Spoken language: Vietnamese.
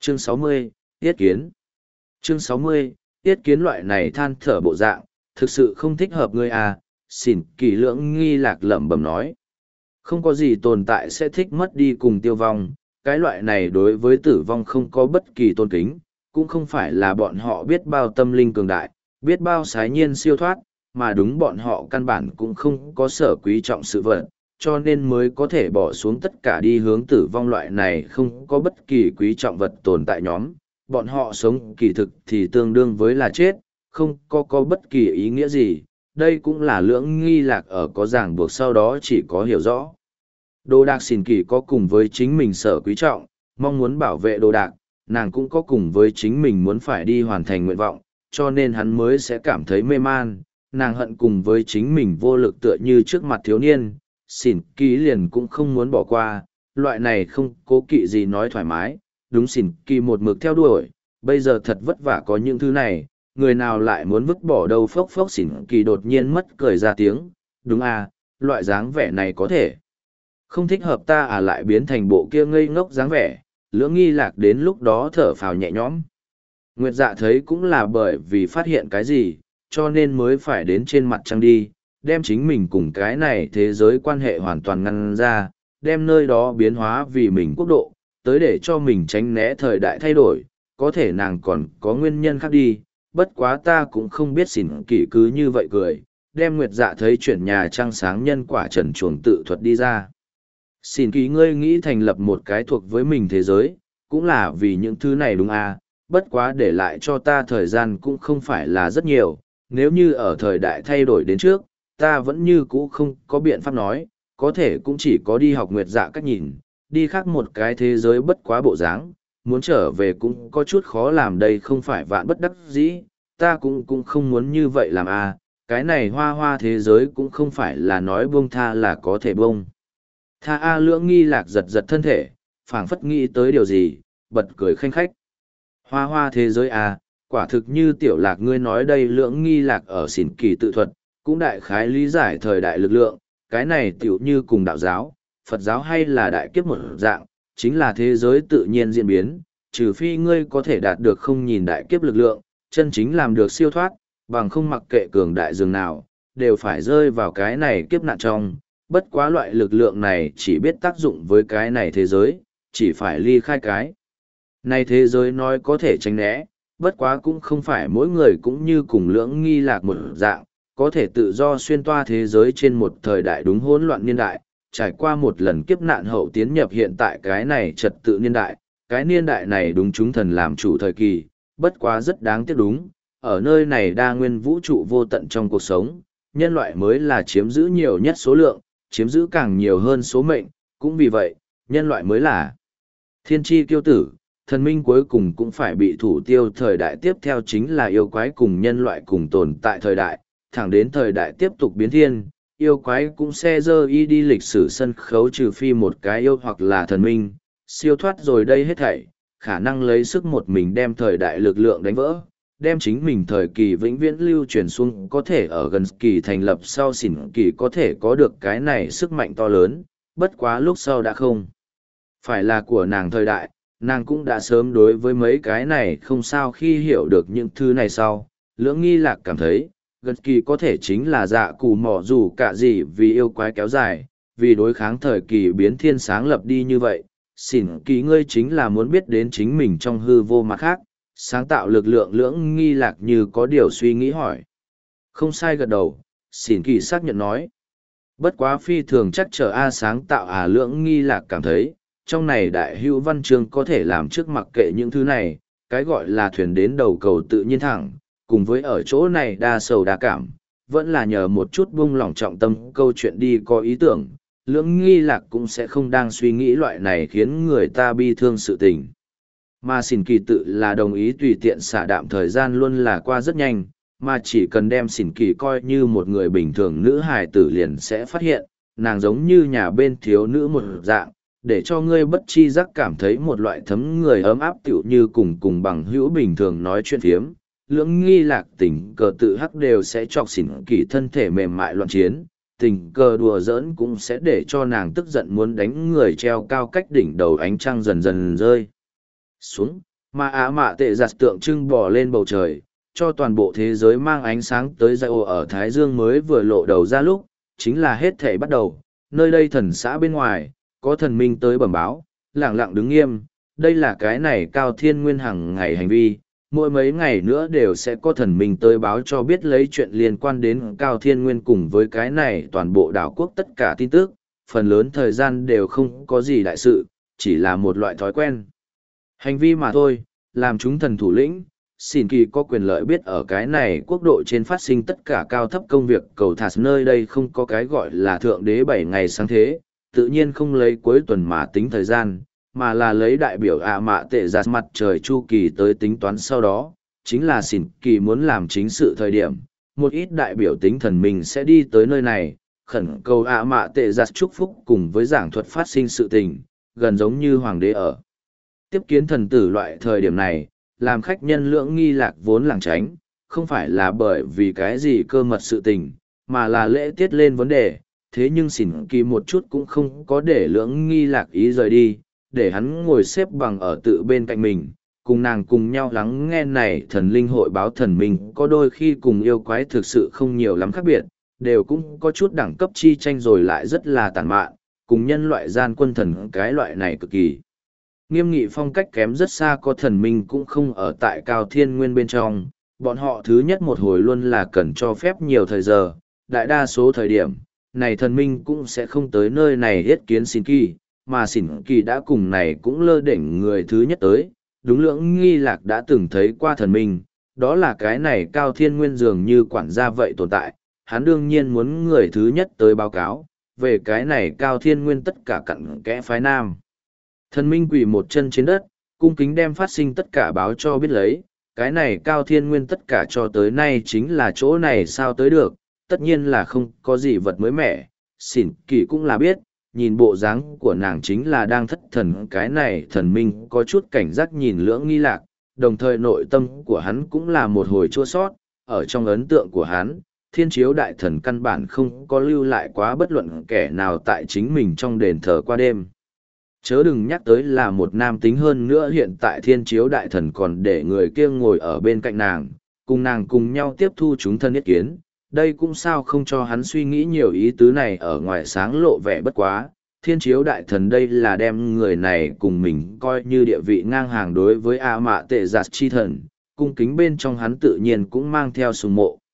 Chương 60, Tiết Kiến. Chương 60, Tiết Kiến loại này than thở bộ dạng, thực sự không thích hợp ngươi à, xỉn kỳ lưỡng nghi lạc lẩm bẩm nói. Không có gì tồn tại sẽ thích mất đi cùng tiêu vong, cái loại này đối với tử vong không có bất kỳ tôn kính, cũng không phải là bọn họ biết bao tâm linh cường đại, biết bao sái nhiên siêu thoát, mà đúng bọn họ căn bản cũng không có sở quý trọng sự vật, cho nên mới có thể bỏ xuống tất cả đi hướng tử vong loại này không có bất kỳ quý trọng vật tồn tại nhóm. Bọn họ sống kỳ thực thì tương đương với là chết, không có bất kỳ ý nghĩa gì, đây cũng là lưỡng nghi lạc ở có ràng buộc sau đó chỉ có hiểu rõ. Đồ đạc xỉn kỳ có cùng với chính mình sở quý trọng, mong muốn bảo vệ đồ đạc, nàng cũng có cùng với chính mình muốn phải đi hoàn thành nguyện vọng, cho nên hắn mới sẽ cảm thấy mê man, nàng hận cùng với chính mình vô lực tựa như trước mặt thiếu niên, xỉn kỳ liền cũng không muốn bỏ qua, loại này không cố kỵ gì nói thoải mái, đúng xỉn kỳ một mực theo đuổi, bây giờ thật vất vả có những thứ này, người nào lại muốn vứt bỏ đâu. Phốc phốc xỉn kỳ đột nhiên mất cười ra tiếng, đúng à, loại dáng vẻ này có thể không thích hợp ta à, lại biến thành bộ kia ngây ngốc dáng vẻ, lưỡng nghi lạc đến lúc đó thở phào nhẹ nhõm. Nguyệt Dạ thấy cũng là bởi vì phát hiện cái gì, cho nên mới phải đến trên mặt trăng đi, đem chính mình cùng cái này thế giới quan hệ hoàn toàn ngăn ra, đem nơi đó biến hóa vì mình quốc độ, tới để cho mình tránh né thời đại thay đổi, có thể nàng còn có nguyên nhân khác đi, bất quá ta cũng không biết xỉn kỳ cứ như vậy cười, đem Nguyệt Dạ thấy chuyển nhà trăng sáng nhân quả trần chuồng tự thuật đi ra. Xỉn kỳ ngươi nghĩ thành lập một cái thuộc với mình thế giới, cũng là vì những thứ này đúng à, bất quá để lại cho ta thời gian cũng không phải là rất nhiều, nếu như ở thời đại thay đổi đến trước, ta vẫn như cũ không có biện pháp nói, có thể cũng chỉ có đi học Nguyệt Dạ cách nhìn, đi khác một cái thế giới bất quá bộ dáng, muốn trở về cũng có chút khó làm, đây không phải vạn bất đắc dĩ, ta cũng không muốn như vậy làm à, cái này hoa hoa thế giới cũng không phải là nói buông tha là có thể buông. Tha A lưỡng nghi lạc giật giật thân thể, phảng phất nghĩ tới điều gì, bật cười khanh khách. Hoa hoa thế giới à, quả thực như tiểu lạc ngươi nói đây, lưỡng nghi lạc ở xỉn kỳ tự thuật, cũng đại khái lý giải thời đại lực lượng, cái này tiểu như cùng đạo giáo, Phật giáo hay là đại kiếp một dạng, chính là thế giới tự nhiên diễn biến, trừ phi ngươi có thể đạt được không nhìn đại kiếp lực lượng, chân chính làm được siêu thoát, bằng không mặc kệ cường đại dường nào, đều phải rơi vào cái này kiếp nạn trong. Bất quá loại lực lượng này chỉ biết tác dụng với cái này thế giới, chỉ phải ly khai cái này thế giới nói có thể tránh né, bất quá cũng không phải mỗi người cũng như cùng lưỡng nghi lạc một dạng, có thể tự do xuyên toa thế giới trên một thời đại đúng hỗn loạn niên đại, trải qua một lần kiếp nạn hậu tiến nhập hiện tại cái này trật tự niên đại, cái niên đại này đúng chúng thần làm chủ thời kỳ, bất quá rất đáng tiếc đúng, ở nơi này đa nguyên vũ trụ vô tận trong cuộc sống, nhân loại mới là chiếm giữ nhiều nhất số lượng, chiếm giữ càng nhiều hơn số mệnh, cũng vì vậy, nhân loại mới là thiên tri kiêu tử, thần minh cuối cùng cũng phải bị thủ tiêu. Thời đại tiếp theo chính là yêu quái cùng nhân loại cùng tồn tại thời đại, thẳng đến thời đại tiếp tục biến thiên, yêu quái cũng sẽ dơ y đi lịch sử sân khấu, trừ phi một cái yêu hoặc là thần minh, siêu thoát rồi đây hết thảy, khả năng lấy sức một mình đem thời đại lực lượng đánh vỡ, đem chính mình thời kỳ vĩnh viễn lưu truyền xuống, có thể ở gần kỳ thành lập sau xỉn kỳ có thể có được cái này sức mạnh to lớn, bất quá lúc sau đã không phải là của nàng thời đại, nàng cũng đã sớm đối với mấy cái này không sao khi hiểu được những thứ này sau, lưỡng nghi lạc cảm thấy, gần kỳ có thể chính là dạ cù mỏ dù cả gì vì yêu quái kéo dài, vì đối kháng thời kỳ biến thiên sáng lập đi như vậy, xỉn kỳ ngươi chính là muốn biết đến chính mình trong hư vô mặt khác, sáng tạo lực lượng. Lưỡng nghi lạc như có điều suy nghĩ hỏi. Không sai gật đầu, xỉn kỳ xác nhận nói. Bất quá phi thường chắc chờ A sáng tạo à, lưỡng nghi lạc cảm thấy, trong này đại hữu văn chương có thể làm trước mặc kệ những thứ này, cái gọi là thuyền đến đầu cầu tự nhiên thẳng, cùng với ở chỗ này đa sầu đa cảm, vẫn là nhờ một chút buông lỏng trọng tâm câu chuyện đi có ý tưởng, lưỡng nghi lạc cũng sẽ không đang suy nghĩ loại này khiến người ta bi thương sự tình. Mà xỉn kỳ tự là đồng ý tùy tiện xả đạm, thời gian luôn là qua rất nhanh, mà chỉ cần đem xỉn kỳ coi như một người bình thường nữ hài tử liền sẽ phát hiện, nàng giống như nhà bên thiếu nữ một dạng, để cho ngươi bất chi giác cảm thấy một loại thấm người ấm áp tựu như cùng bằng hữu bình thường nói chuyện phiếm. Lưỡng nghi lạc tình cờ tự hắc đều sẽ chọc xỉn kỳ thân thể mềm mại loạn chiến, tình cờ đùa giỡn cũng sẽ để cho nàng tức giận muốn đánh người treo cao cách đỉnh đầu ánh trăng dần dần rơi xuống, Mà ả mạ tệ giặt tượng trưng bỏ lên bầu trời, cho toàn bộ thế giới mang ánh sáng tới dạy ô ở Thái Dương mới vừa lộ đầu ra lúc, chính là hết thể bắt đầu, nơi đây thần xã bên ngoài, có thần minh tới bẩm báo, lẳng lặng đứng nghiêm, đây là cái này cao thiên nguyên hàng ngày hành vi, mỗi mấy ngày nữa đều sẽ có thần minh tới báo cho biết lấy chuyện liên quan đến cao thiên nguyên cùng với cái này toàn bộ đảo quốc tất cả tin tức, phần lớn thời gian đều không có gì đại sự, chỉ là một loại thói quen. Hành vi mà thôi, làm chúng thần thủ lĩnh, xin kỳ có quyền lợi biết ở cái này quốc độ trên phát sinh tất cả cao thấp công việc cầu thả nơi đây không có cái gọi là thượng đế 7 ngày sáng thế, tự nhiên không lấy cuối tuần mà tính thời gian, mà là lấy đại biểu ạ mạ tệ giặt mặt trời chu kỳ tới tính toán sau đó, chính là xỉn kỳ muốn làm chính sự thời điểm, một ít đại biểu tính thần mình sẽ đi tới nơi này, khẩn cầu ạ mạ tệ giặt chúc phúc cùng với giảng thuật phát sinh sự tình, gần giống như hoàng đế ở. Tiếp kiến thần tử loại thời điểm này, làm khách nhân lưỡng nghi lạc vốn làng tránh, không phải là bởi vì cái gì cơ mật sự tình, mà là lễ tiết lên vấn đề, thế nhưng xỉn kỳ một chút cũng không có để lưỡng nghi lạc ý rời đi, để hắn ngồi xếp bằng ở tự bên cạnh mình, cùng nàng cùng nhau lắng nghe này thần linh hội báo thần mình có đôi khi cùng yêu quái thực sự không nhiều lắm khác biệt, đều cũng có chút đẳng cấp chi tranh rồi lại rất là tàn mạn, cùng nhân loại gian quân thần cái loại này cực kỳ. Nghiêm nghị phong cách kém rất xa có thần minh cũng không ở tại cao thiên nguyên bên trong, bọn họ thứ nhất một hồi luôn là cần cho phép nhiều thời giờ, đại đa số thời điểm, này thần minh cũng sẽ không tới nơi này yết kiến xin kỳ, mà xỉn kỳ đã cùng này cũng lơ đỉnh người thứ nhất tới, đúng lưỡng nghi lạc đã từng thấy qua thần minh, đó là cái này cao thiên nguyên dường như quản gia vậy tồn tại, hắn đương nhiên muốn người thứ nhất tới báo cáo, về cái này cao thiên nguyên tất cả cặn kẽ phái nam. Thần minh quỳ một chân trên đất, cung kính đem phát sinh tất cả báo cho biết lấy, cái này cao thiên nguyên tất cả cho tới nay chính là chỗ này sao tới được, tất nhiên là không có gì vật mới mẻ, xỉn kỳ cũng là biết, nhìn bộ dáng của nàng chính là đang thất thần cái này thần minh có chút cảnh giác nhìn lưỡng nghi lạc, đồng thời nội tâm của hắn cũng là một hồi chua sót, ở trong ấn tượng của hắn, thiên chiếu đại thần căn bản không có lưu lại quá bất luận kẻ nào tại chính mình trong đền thờ qua đêm. Chớ đừng nhắc tới là một nam tính hơn nữa hiện tại thiên chiếu đại thần còn để người kia ngồi ở bên cạnh nàng, cùng nàng cùng nhau tiếp thu chúng thân ý kiến. Đây cũng sao không cho hắn suy nghĩ nhiều ý tứ này ở ngoài sáng lộ vẻ bất quá. Thiên chiếu đại thần đây là đem người này cùng mình coi như địa vị ngang hàng đối với A mạ tệ giặt chi thần, cung kính bên trong hắn tự nhiên cũng mang theo sùng mộ.